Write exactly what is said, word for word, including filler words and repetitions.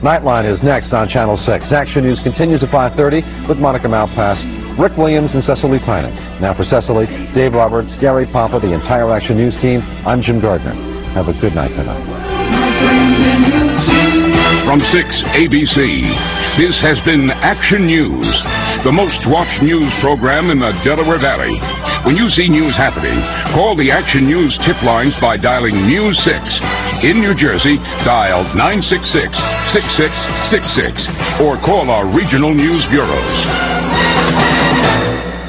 Nightline is next on Channel six. Action News continues at five thirty with Monica Malpass, Rick Williams, and Cecily Tynan. Now for Cecily, Dave Roberts, Gary Papa, the entire Action News team, I'm Jim Gardner. Have a good night tonight. From six A B C, this has been Action News, the most watched news program in the Delaware Valley. When you see news happening, call the Action News tip lines by dialing News six. In New Jersey, dial nine six six, six six six six or call our regional news bureaus.